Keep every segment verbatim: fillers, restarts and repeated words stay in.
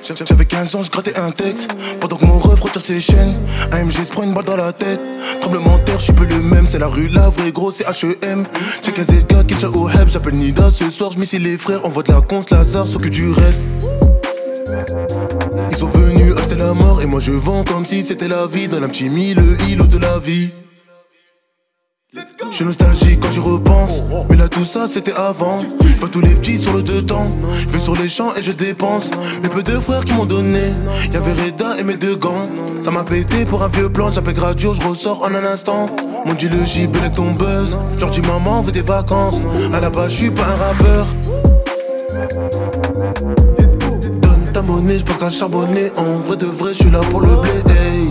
J'avais quinze ans, je grattais un texte pendant que mon ref retire ses chaînes. A M G se prend une balle dans la tête. Tremblement de terre, je suis plus le même. C'est la rue, la vraie gros, c'est H E M. Check Z K, Kitcha au Heb. J'appelle Nida ce soir, je m'y les frères. On vote la cons, Lazare, s'occupe du reste. Ils sont venus acheter la mort et moi je vends comme si c'était la vie. Dans un petit mille, le îlot de la vie. Je suis nostalgique quand j'y repense, mais là tout ça c'était avant. Je vois tous les petits sur le deux temps. Je vais sur les champs et je dépense. Mes peu de frères qui m'ont donné, y'avait Reda et mes deux gants. Ça m'a pété pour un vieux plan, j'appelle graduo, je ressors en un instant. Mon dit le J-B avec ton buzz. Genre dis maman, on veut des vacances. À la base je suis pas un rappeur. Donne ta monnaie, je pense qu'à charbonner. En vrai de vrai, je suis là pour le blé. Hey.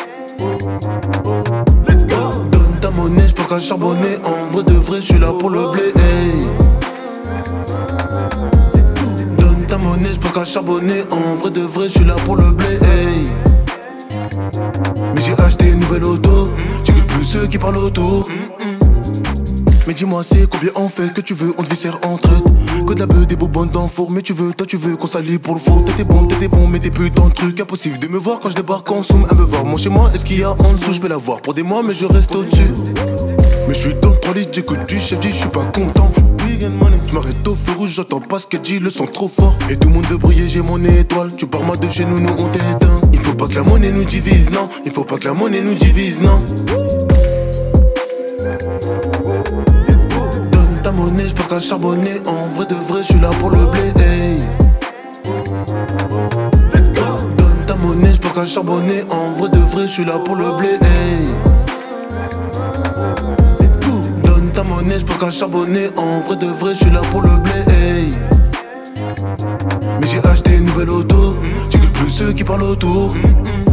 Ta monnaie, j'pense qu'à charbonner. En vrai de vrai, j'suis là pour le blé. Hey. Donne ta monnaie, j'pense qu'à charbonner. En vrai de vrai, j'suis là pour le blé. Hey. Mais j'ai acheté une nouvelle auto. J'écoute plus ceux qui parlent autour. Mais dis-moi c'est combien on fait que tu veux, on te viscère en traite. Que de la beuh, des bonbonnes dans le four. Mais tu veux, toi tu veux qu'on s'allie pour le four. T'étais bon, t'étais bon, mais t'es plus dans le truc. Impossible de me voir quand je débarque en somme. Elle veut voir mon chez moi, est-ce qu'il y a en dessous? Je peux la voir pour des mois mais je reste au-dessus. Mais je suis dans le trois litres, j'écoute du chef, dit je suis pas content. Je m'arrête au feu rouge, j'entends pas ce qu'elle dit, le son trop fort. Et tout le monde veut briller, j'ai mon étoile. Tu pars moi de chez nous, nous on t'éteint. Il faut pas que la monnaie nous divise, non. Il faut pas que la monnaie nous divise, non. Donne ta monnaie, j'pense qu'à charbonner. En vrai de vrai, j'suis là pour le blé. Hey. Donne ta monnaie, j'pense qu'à charbonner. En vrai de vrai, j'suis là pour le blé. Hey. Donne ta monnaie, j'pense qu'à charbonner. En vrai de vrai, j'suis là pour le blé. Hey. Mais j'ai acheté une nouvelle auto. J'écoute plus ceux qui parlent autour.